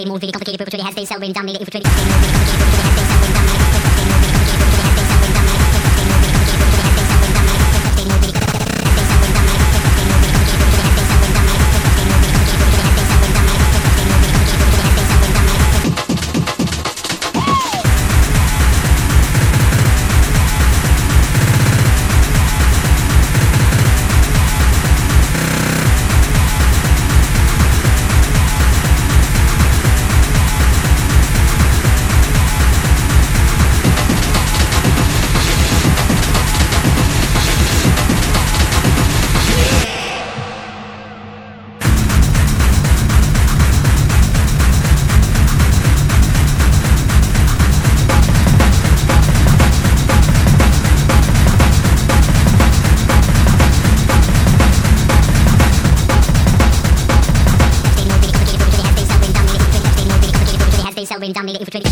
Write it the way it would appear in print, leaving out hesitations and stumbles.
more really complicated perpetually has they cell when dominated infiltrated has they more really complicated perpetually has they cell when dominated has they more really complicated perpetually has they cell when dominated has they more really complicated perpetually has they cell when dominated has they more really complicated has they cell when dominated has they more really complicated perpetually has they cell when dominated has they more really complicated perpetually has they cell when dominated has they more really complicated perpetually has they cell when dominated. Cell when dominated infiltrated